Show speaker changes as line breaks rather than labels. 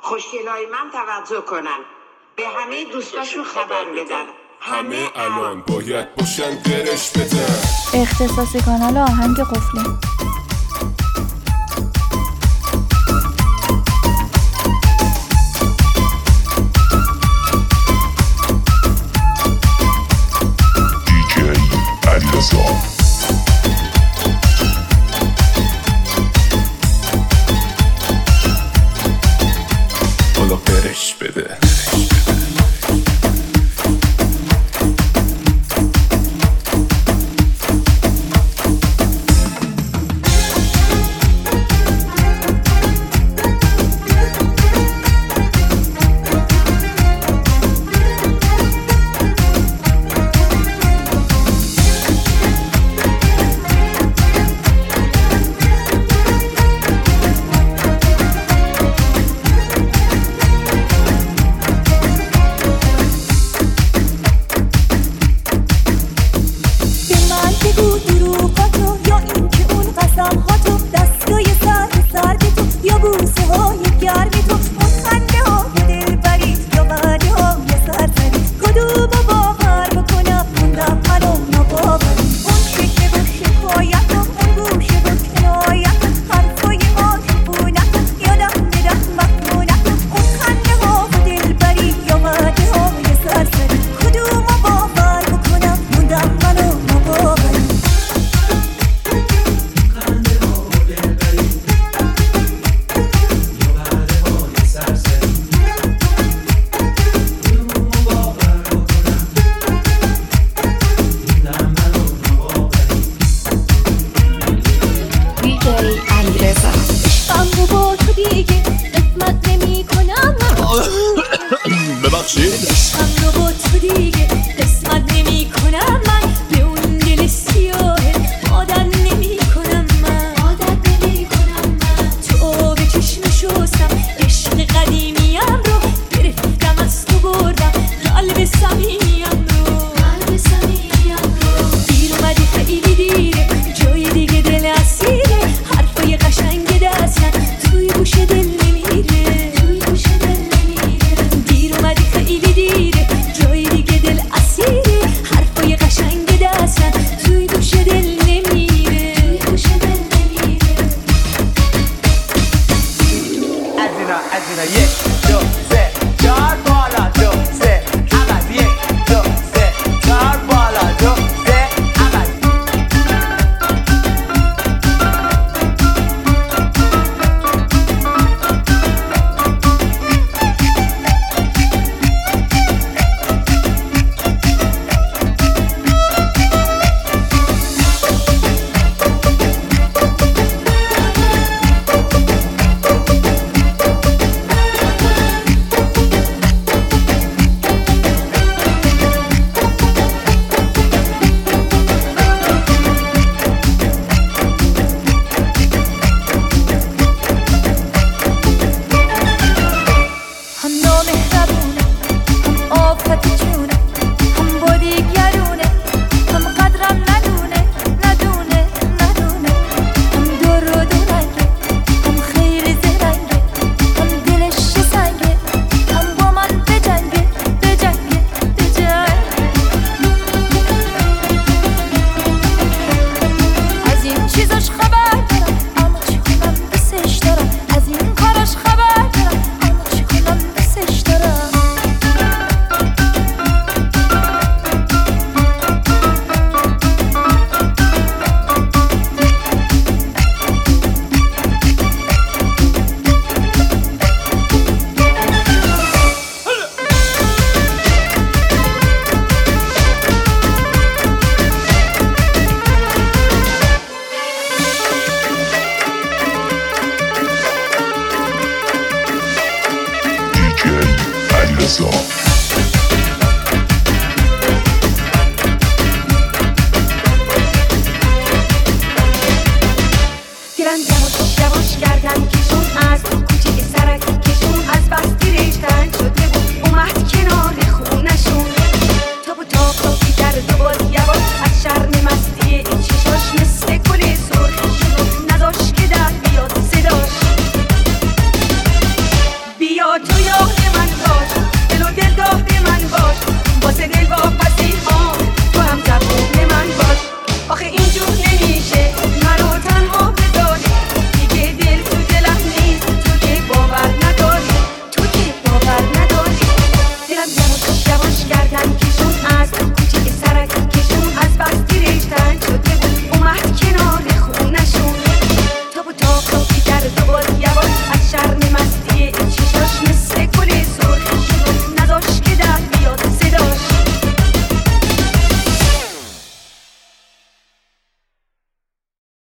خوشگلای من توجه کنن، به همه دوستاشون خبر بدن.
همه الان باید باشن درش بدن.
اختصاصی کانال آهنگ قفلی.
حالا برش بده. ببخشید
عشقم رو با تو دیگه قسمت نمی کنم من، به اون دل سیاهه عادت نمی کنم من، تو آب چشم شستم عشق قدیمیم رو گرفتم از تو بردم قلب صمیمیم رو دیر اومدی خیلی دیره جای دیگه دل اسیره حرفای قشنگ دستن توی گوش دل نمیره دیر اومدی خیلی دیره جای دیگه دل اسیره حرفای قشنگ دستن توی گوش دل نمیره
از اینا یک دو سه چهار بالا دو سه عقب یک دو سه چهار بالا دو سه عقب
DJ Alison.